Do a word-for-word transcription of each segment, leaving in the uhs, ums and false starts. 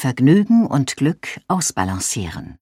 Vergnügen und Glück ausbalancieren.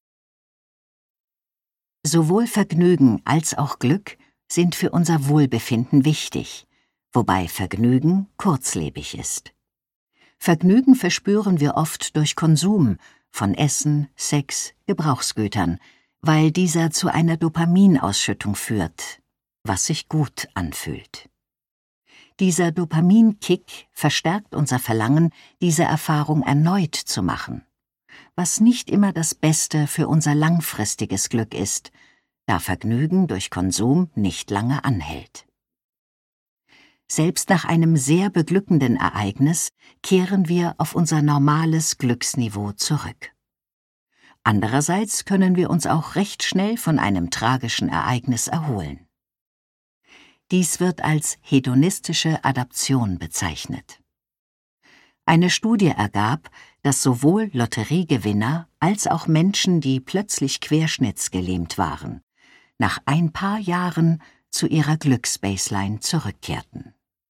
Sowohl Vergnügen als auch Glück sind für unser Wohlbefinden wichtig, wobei Vergnügen kurzlebig ist. Vergnügen verspüren wir oft durch Konsum von Essen, Sex, Gebrauchsgütern, weil dieser zu einer Dopaminausschüttung führt, was sich gut anfühlt. Dieser Dopaminkick verstärkt unser Verlangen, diese Erfahrung erneut zu machen, was nicht immer das Beste für unser langfristiges Glück ist, da Vergnügen durch Konsum nicht lange anhält. Selbst nach einem sehr beglückenden Ereignis kehren wir auf unser normales Glücksniveau zurück. Andererseits können wir uns auch recht schnell von einem tragischen Ereignis erholen. Dies wird als hedonistische Adaption bezeichnet. Eine Studie ergab, dass sowohl Lotteriegewinner als auch Menschen, die plötzlich querschnittsgelähmt waren, nach ein paar Jahren zu ihrer Glücksbaseline zurückkehrten.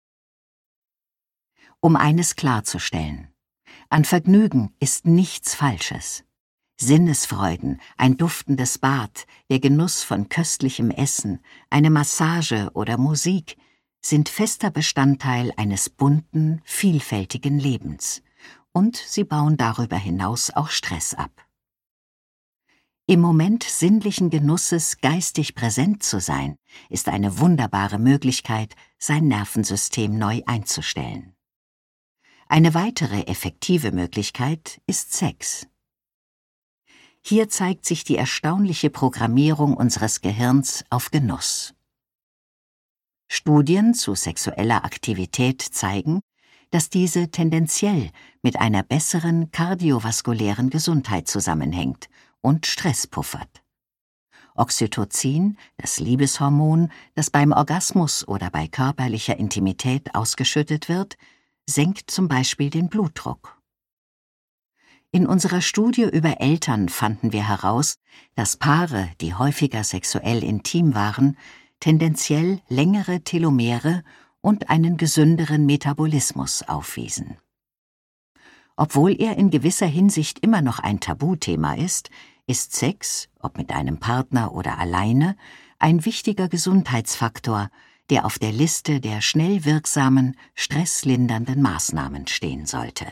Um eines klarzustellen: An Vergnügen ist nichts Falsches. Sinnesfreuden, ein duftendes Bad, der Genuss von köstlichem Essen, eine Massage oder Musik sind fester Bestandteil eines bunten, vielfältigen Lebens, und sie bauen darüber hinaus auch Stress ab. Im Moment sinnlichen Genusses geistig präsent zu sein, ist eine wunderbare Möglichkeit, sein Nervensystem neu einzustellen. Eine weitere effektive Möglichkeit ist Sex. Hier zeigt sich die erstaunliche Programmierung unseres Gehirns auf Genuss. Studien zu sexueller Aktivität zeigen, dass diese tendenziell mit einer besseren kardiovaskulären Gesundheit zusammenhängt und Stress puffert. Oxytocin, das Liebeshormon, das beim Orgasmus oder bei körperlicher Intimität ausgeschüttet wird, senkt zum Beispiel den Blutdruck. In unserer Studie über Eltern fanden wir heraus, dass Paare, die häufiger sexuell intim waren, tendenziell längere Telomere und einen gesünderen Metabolismus aufwiesen. Obwohl er in gewisser Hinsicht immer noch ein Tabuthema ist, ist Sex, ob mit einem Partner oder alleine, ein wichtiger Gesundheitsfaktor, der auf der Liste der schnell wirksamen, stresslindernden Maßnahmen stehen sollte.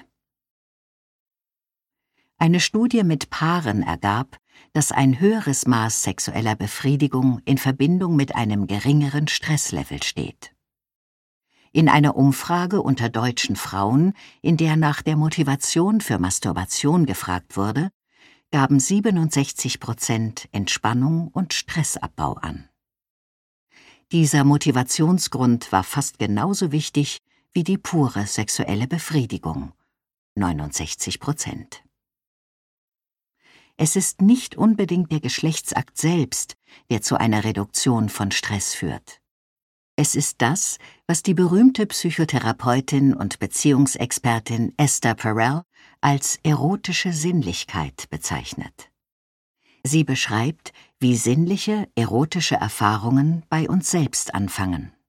Eine Studie mit Paaren ergab, dass ein höheres Maß sexueller Befriedigung in Verbindung mit einem geringeren Stresslevel steht. In einer Umfrage unter deutschen Frauen, in der nach der Motivation für Masturbation gefragt wurde, gaben siebenundsechzig Prozent Entspannung und Stressabbau an. Dieser Motivationsgrund war fast genauso wichtig wie die pure sexuelle Befriedigung, neunundsechzig Prozent. Es ist nicht unbedingt der Geschlechtsakt selbst, der zu einer Reduktion von Stress führt. Es ist das, was die berühmte Psychotherapeutin und Beziehungsexpertin Esther Perel als erotische Sinnlichkeit bezeichnet. Sie beschreibt, wie sinnliche, erotische Erfahrungen bei uns selbst anfangen.